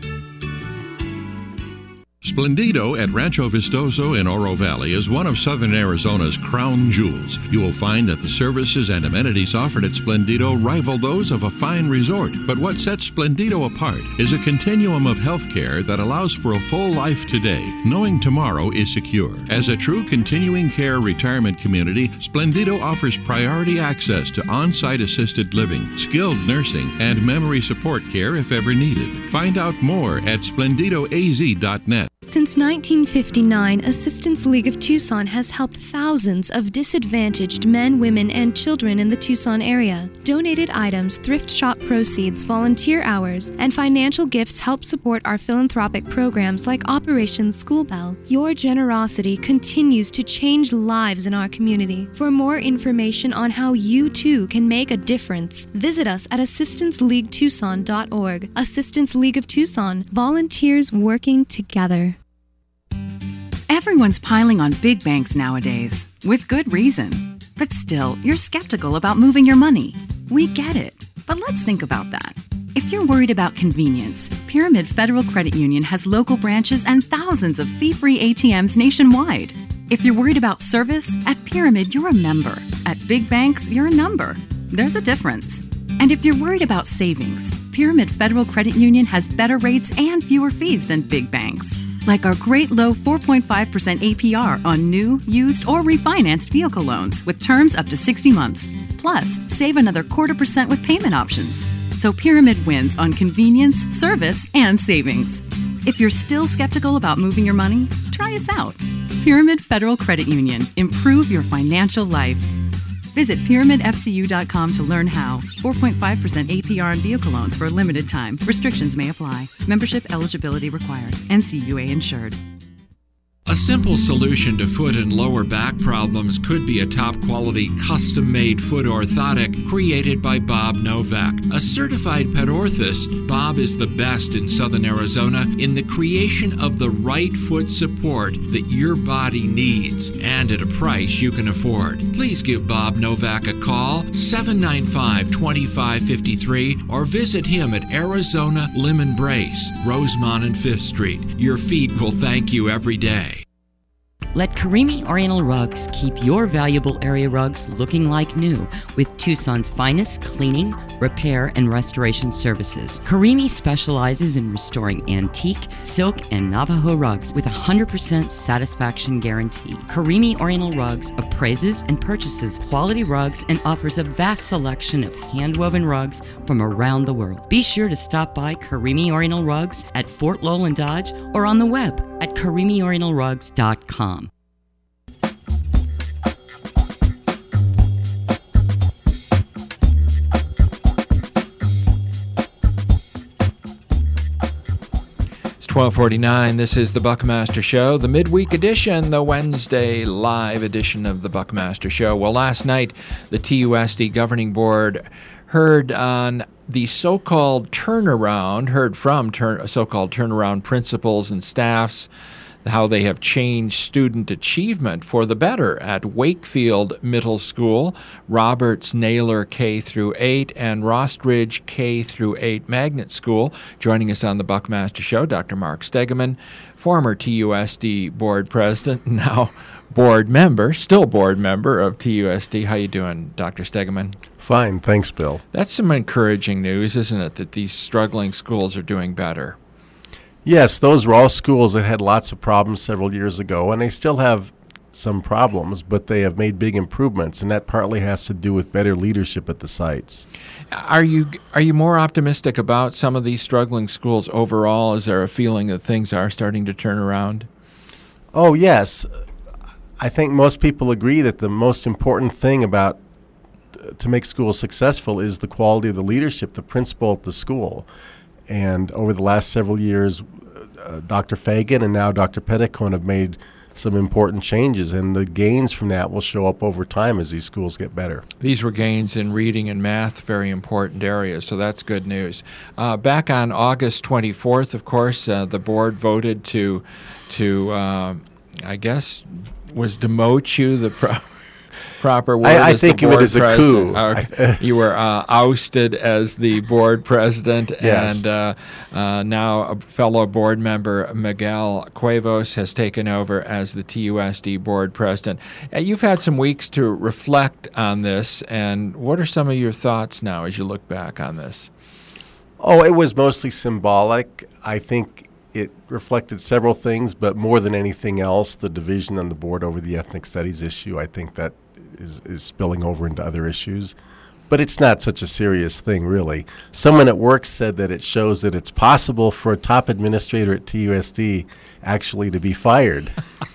Splendido at Rancho Vistoso in Oro Valley is one of southern Arizona's crown jewels. You will find that the services and amenities offered at Splendido rival those of a fine resort. But what sets Splendido apart is a continuum of health care that allows for a full life today, knowing tomorrow is secure. As a true continuing care retirement community, Splendido offers priority access to on-site assisted living, skilled nursing, and memory support care if ever needed. Find out more at splendido a z dot net. Since nineteen fifty-nine, Assistance League of Tucson has helped thousands of disadvantaged men, women, and children in the Tucson area. Donated items, thrift shop proceeds, volunteer hours, and financial gifts help support our philanthropic programs like Operation School Bell. Your generosity continues to change lives in our community. For more information on how you too can make a difference, visit us at assistance league tucson dot org. Assistance League of Tucson, volunteers working together. Everyone's piling on big banks nowadays, with good reason. But still, you're skeptical about moving your money. We get it, but let's think about that. If you're worried about convenience, Pyramid Federal Credit Union has local branches and thousands of fee-free A T Ms nationwide. If you're worried about service, at Pyramid, you're a member. At big banks, you're a number. There's a difference. And if you're worried about savings, Pyramid Federal Credit Union has better rates and fewer fees than big banks. Like our great low four point five percent A P R on new, used, or refinanced vehicle loans with terms up to sixty months. Plus, save another quarter percent with payment options. So Pyramid wins on convenience, service, and savings. If you're still skeptical about moving your money, try us out. Pyramid Federal Credit Union. Improve your financial life. Visit pyramid f c u dot com to learn how. four point five percent A P R on vehicle loans for a limited time. Restrictions may apply. Membership eligibility required. N C U A insured. A simple solution to foot and lower back problems could be a top-quality, custom-made foot orthotic created by Bob Novak. A certified pet orthist, Bob is the best in southern Arizona in the creation of the right foot support that your body needs, and at a price you can afford. Please give Bob Novak a call, seven nine five, two five five three, or visit him at Arizona Limb Brace, Rosemont and fifth Street. Your feet will thank you every day. Let Karimi Oriental Rugs keep your valuable area rugs looking like new with Tucson's finest cleaning, repair, and restoration services. Karimi specializes in restoring antique, silk, and Navajo rugs with a one hundred percent satisfaction guarantee. Karimi Oriental Rugs appraises and purchases quality rugs and offers a vast selection of hand-woven rugs from around the world. Be sure to stop by Karimi Oriental Rugs at Fort Lowell and Dodge or on the web at karimi oriental rugs dot com. twelve forty-nine, this is the Buckmaster Show, the midweek edition, the Wednesday live edition of the Buckmaster Show. Well, last night, the T U S D Governing Board heard on the so-called turnaround, heard from turn, so-called turnaround principals and staffs, how they have changed student achievement for the better at Wakefield Middle School, Roberts Naylor K through eight, and Rostridge K through eight Magnet School. Joining us on the Buckmaster Show, Doctor Mark Stegeman, former T U S D board president, now board member, still board member of T U S D. How you doing, Doctor Stegeman? Fine, thanks, Bill. That's some encouraging news, isn't it, that these struggling schools are doing better? Yes, those were all schools that had lots of problems several years ago, and they still have some problems, but they have made big improvements, and that partly has to do with better leadership at the sites. Are you are you more optimistic about some of these struggling schools overall? Is there a feeling that things are starting to turn around? Oh, yes. I think most people agree that the most important thing about uh, to make schools successful is the quality of the leadership, the principal at the school. And over the last several years, uh, Doctor Fagan and now Doctor Petticone have made some important changes, and the gains from that will show up over time as these schools get better. These were gains in reading and math, very important areas, so that's good news. Uh, back on August twenty-fourth, of course, uh, the board voted to, to uh, I guess, was demote you, the pro- proper word. I, I as think the it board was a president. coup. Uh, you were uh, ousted as the board president, yes. and uh, uh, now a fellow board member, Miguel Cuevas, has taken over as the T U S D board president. Uh, you've had some weeks to reflect on this, and what are some of your thoughts now as you look back on this? Oh, it was mostly symbolic. I think it reflected several things, but more than anything else, the division on the board over the ethnic studies issue, I think that is, is spilling over into other issues. But it's not such a serious thing, really. Someone at work said that it shows that it's possible for a top administrator at T U S D actually to be fired.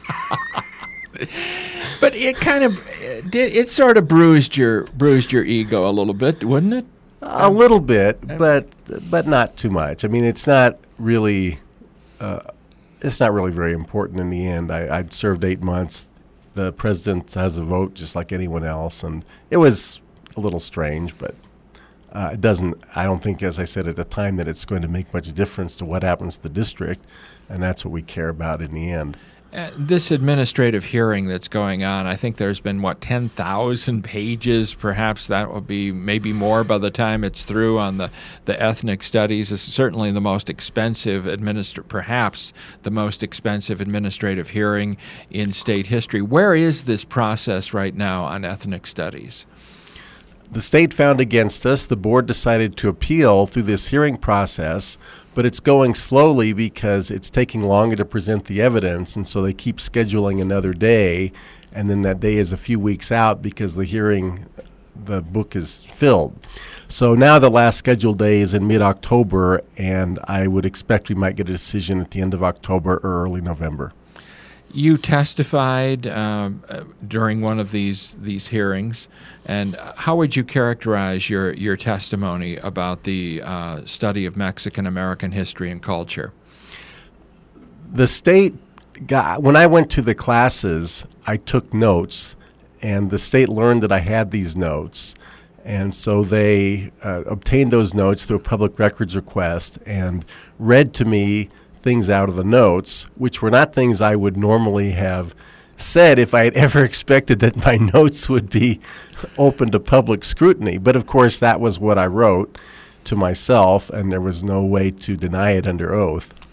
But it kind of it did. It sort of bruised your bruised your ego a little bit, wouldn't it? A little bit, but but not too much. I mean, it's not really uh, it's not really very important in the end. I, I'd served eight months. The president has a vote just like anyone else, and it was a little strange, but uh, it doesn't. I don't think, as I said at the time, that it's going to make much difference to what happens to the district, and that's what we care about in the end. Uh, this administrative hearing that's going on, I think there's been, what, ten thousand pages? Perhaps that will be maybe more by the time it's through on the, the ethnic studies. It's certainly the most expensive, administra- perhaps the most expensive administrative hearing in state history. Where is this process right now on ethnic studies? The state found against us. The board decided to appeal through this hearing process, but it's going slowly because it's taking longer to present the evidence, and so they keep scheduling another day, and then that day is a few weeks out because the hearing, the book is filled. So now the last scheduled day is in mid-October, and I would expect we might get a decision at the end of October or early November. You testified um, uh, during one of these these hearings, and how would you characterize your, your testimony about the uh, study of Mexican American history and culture? The state got, when I went to the classes, I took notes, and the state learned that I had these notes, and so they uh, obtained those notes through a public records request and read to me things out of the notes, which were not things I would normally have said if I had ever expected that my notes would be open to public scrutiny. But of course, that was what I wrote to myself, and there was no way to deny it under oath.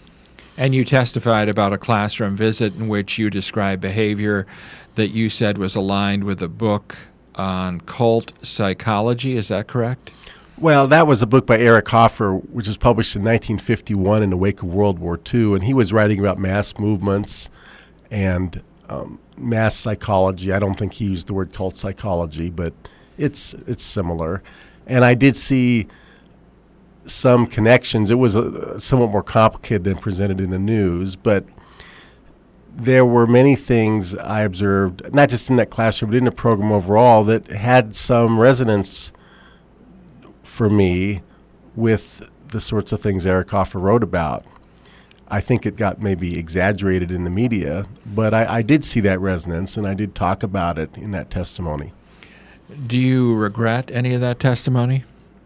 And you testified about a classroom visit in which you described behavior that you said was aligned with a book on cult psychology. Is that correct? Well, that was a book by Eric Hoffer, which was published in nineteen fifty-one in the wake of World War Two, and he was writing about mass movements and um, mass psychology. I don't think he used the word cult psychology, but it's it's similar. And I did see some connections. It was a, somewhat more complicated than presented in the news, but there were many things I observed, not just in that classroom, but in the program overall, that had some resonance for me with the sorts of things Eric Hoffer wrote about. I think it got maybe exaggerated in the media, but I, I did see that resonance, and I did talk about it in that testimony. Do you regret any of that testimony?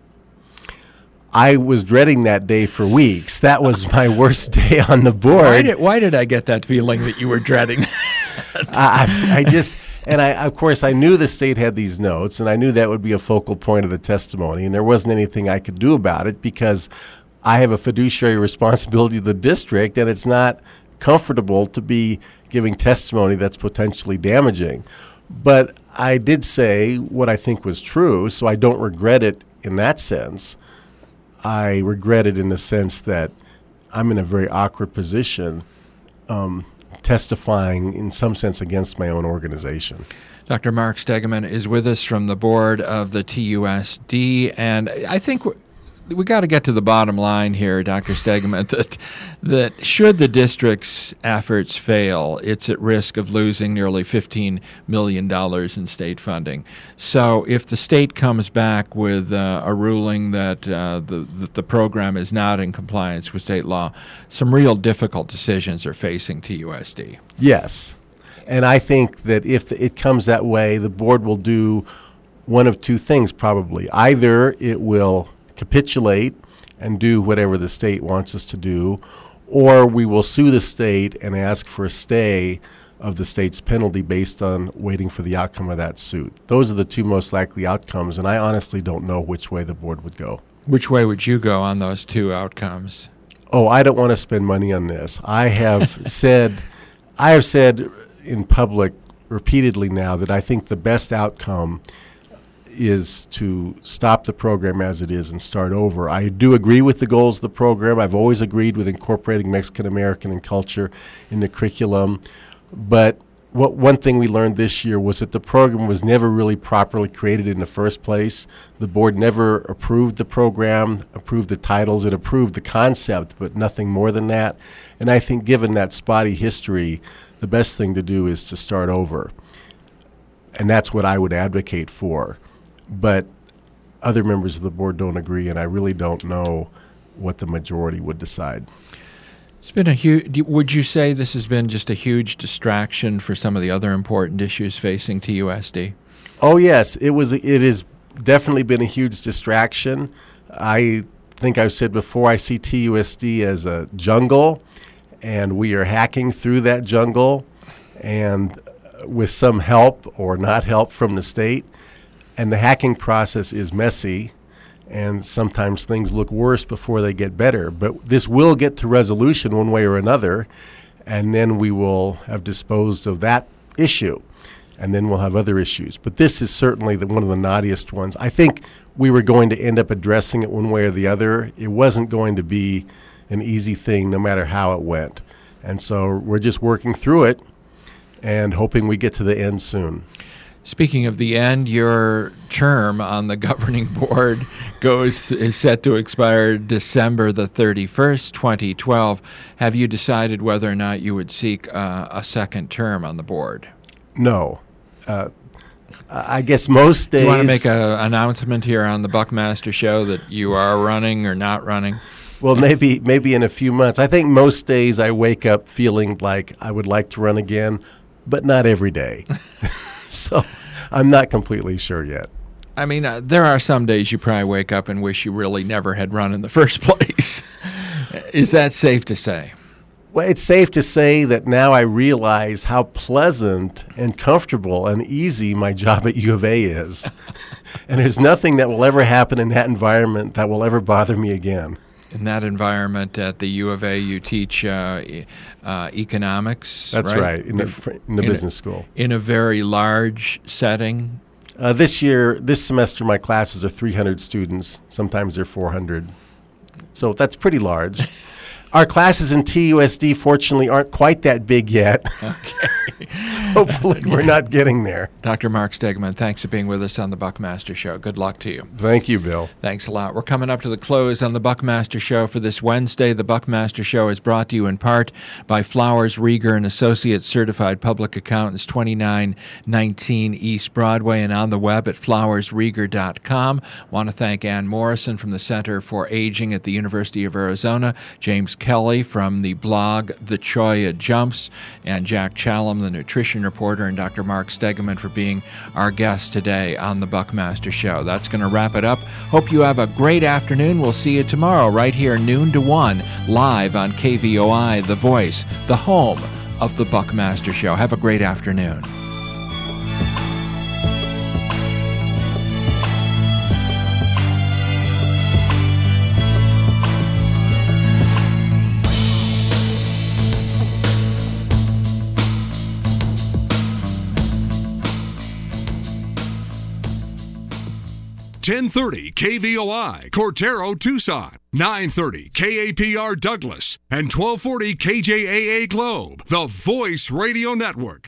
I was dreading that day for weeks. That was my worst day on the board. Why did, why did I get that feeling that you were dreading that? I, I just... And I, of course, I knew the state had these notes, and I knew that would be a focal point of the testimony, and there wasn't anything I could do about it because I have a fiduciary responsibility to the district, and it's not comfortable to be giving testimony that's potentially damaging. But I did say what I think was true, so I don't regret it in that sense. I regret it in the sense that I'm in a very awkward position, um, testifying in some sense against my own organization. Doctor Mark Stegeman is with us from the board of the T U S D, and I think we got to get to the bottom line here, Doctor Stegeman, that, that should the district's efforts fail, it's at risk of losing nearly fifteen million dollars in state funding. So if the state comes back with uh, a ruling that, uh, the, that the program is not in compliance with state law, some real difficult decisions are facing T U S D. Yes. And I think that if it comes that way, the board will do one of two things probably. Either it will capitulate and do whatever the state wants us to do, or we will sue the state and ask for a stay of the state's penalty based on waiting for the outcome of that suit. Those are the two most likely outcomes, and I honestly don't know which way the board would go. Which way would you go on those two outcomes? Oh, I don't want to spend money on this. I have said, I have said in public repeatedly now that I think the best outcome is to stop the program as it is and start over. I do agree with the goals of the program. I've always agreed with incorporating Mexican American and culture in the curriculum. But what one thing we learned this year was that the program was never really properly created in the first place. The board never approved the program, approved the titles. It approved the concept, but nothing more than that. And I think given that spotty history, the best thing to do is to start over. And that's what I would advocate for. But other members of the board don't agree, and I really don't know what the majority would decide. It's been a huge. Would you say this has been just a huge distraction for some of the other important issues facing T U S D? Oh yes, it was. It has definitely been a huge distraction. I think I've said before, I see T U S D as a jungle, and we are hacking through that jungle, and with some help or not help from the state. And the hacking process is messy, and sometimes things look worse before they get better. But this will get to resolution one way or another, and then we will have disposed of that issue, and then we'll have other issues. But this is certainly the, one of the naughtiest ones. I think we were going to end up addressing it one way or the other. It wasn't going to be an easy thing no matter how it went. And so we're just working through it and hoping we get to the end soon. Speaking of the end, your term on the governing board goes is set to expire December the thirty-first, twenty twelve. Have you decided whether or not you would seek uh, a second term on the board? No. Uh, I guess most days... Do you want to make an announcement here on the Buckmaster Show that you are running or not running? Well, maybe maybe in a few months. I think most days I wake up feeling like I would like to run again, but not every day. So I'm not completely sure yet. I mean, uh, there are some days you probably wake up and wish you really never had run in the first place. Is that safe to say? Well, it's safe to say that now I realize how pleasant and comfortable and easy my job at U of A is. And there's nothing that will ever happen in that environment that will ever bother me again. In that environment at the U of A, you teach uh, e- uh, economics. That's right, right, in the, fr- in the in business a, school. In a very large setting. Uh, this year, this semester, my classes are three hundred students. Sometimes they're four hundred. So that's pretty large. Our classes in T U S D, fortunately, aren't quite that big yet. Okay. Hopefully, we're not getting there. Doctor Mark Stegman, thanks for being with us on the Buckmaster Show. Good luck to you. Thank you, Bill. Thanks a lot. We're coming up to the close on the Buckmaster Show for this Wednesday. The Buckmaster Show is brought to you in part by Flowers, Rieger and Associates Certified Public Accountants, twenty-nine nineteen East Broadway, and on the web at flowers rieger dot com. Want to thank Ann Morrison from the Center for Aging at the University of Arizona, James Kelly from the blog The Choya Jumps, and Jack Challam, the nutrition reporter, and Doctor Mark Stegman for being our guest today on the Buckmaster Show. That's going to wrap it up. Hope you have a great afternoon. We'll see you tomorrow right here, noon to one, live on K V O I, The Voice, the home of the Buckmaster Show. Have a great afternoon. ten thirty K V O I, Cortero, Tucson. nine thirty K A P R Douglas. And twelve forty K J A A Globe, the Voice Radio Network.